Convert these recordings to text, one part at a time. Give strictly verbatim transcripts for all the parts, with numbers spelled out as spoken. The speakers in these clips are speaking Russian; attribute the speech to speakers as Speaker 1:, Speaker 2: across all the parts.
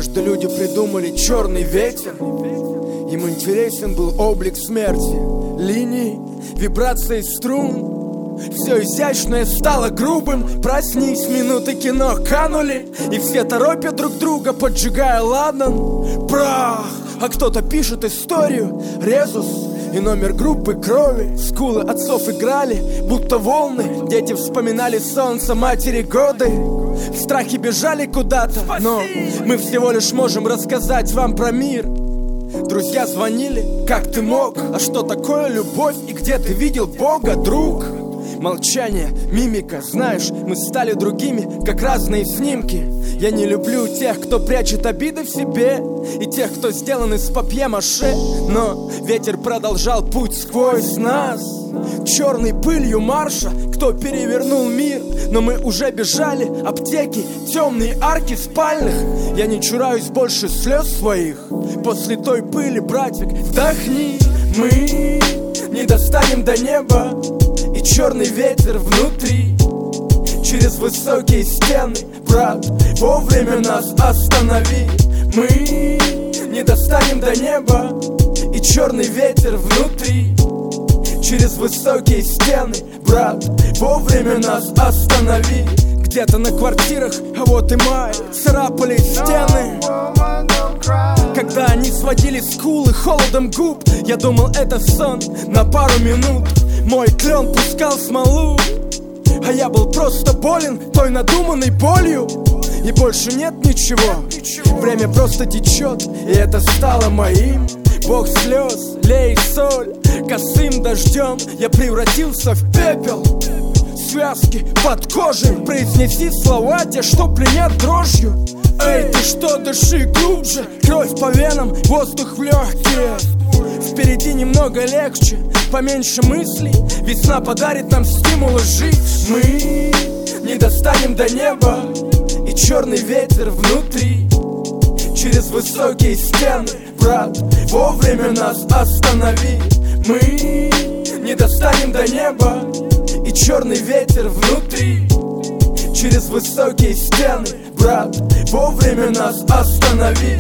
Speaker 1: Однажды люди придумали черный ветер. Им интересен был облик смерти, линии, вибрации струн. Все изящное стало грубым. Проснись, минуты кино канули, и все торопят друг друга, поджигая ладан. Прах! А кто-то пишет историю, резус и номер группы крови. Скулы отцов играли, будто волны. Дети вспоминали солнце, матери годы. В страхе бежали куда-то, но мы всего лишь можем рассказать вам про мир. Друзья звонили, как ты мог? А что такое любовь и где ты видел Бога, друг? Молчание, мимика, знаешь, мы стали другими, как разные снимки. Я не люблю тех, кто прячет обиды в себе, и тех, кто сделан из папье-маше. Но ветер продолжал путь сквозь нас, черной пылью марша, кто перевернул мир. Но мы уже бежали, аптеки, темные арки спальных. Я не чураюсь больше слез своих. После той пыли, братик, вдохни. Мы не достанем до неба, и черный ветер внутри. Через высокие стены, брат, вовремя нас останови. Мы не достанем до неба, и черный ветер внутри. Через высокие стены, брат, вовремя нас останови. Где-то на квартирах, а вот и май, царапали стены. Когда они сводили скулы холодом губ, я думал, это сон на пару минут. Мой клен пускал смолу, а я был просто болен той надуманной болью. И больше нет ничего, время просто течет, и это стало моим. Бог слез, лей соль, косым дождем я превратился в пепел. Связки под кожей, произнеси слова те, что пленят дрожью. Эй, ты что, дыши глубже, кровь по венам, воздух в легкие. Впереди немного легче, поменьше мыслей. Весна подарит нам стимулы жить. Мы не достанем до неба, и черный ветер внутри. Через высокие стены, брат, вовремя нас останови. Мы не достанем до неба, и черный ветер внутри. Через высокие стены, брат, вовремя нас останови.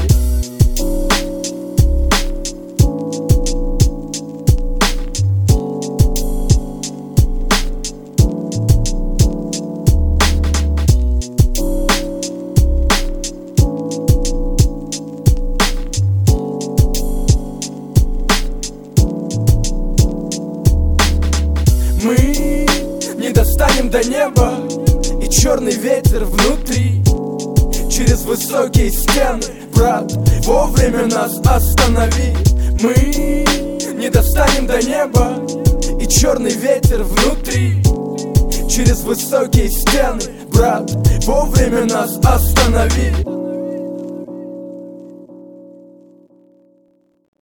Speaker 1: Мы не достанем до неба, и черный ветер внутри. Через высокие стены, брат, вовремя нас останови. Мы не достанем до неба, и черный ветер внутри. Через высокие стены, брат, вовремя нас останови.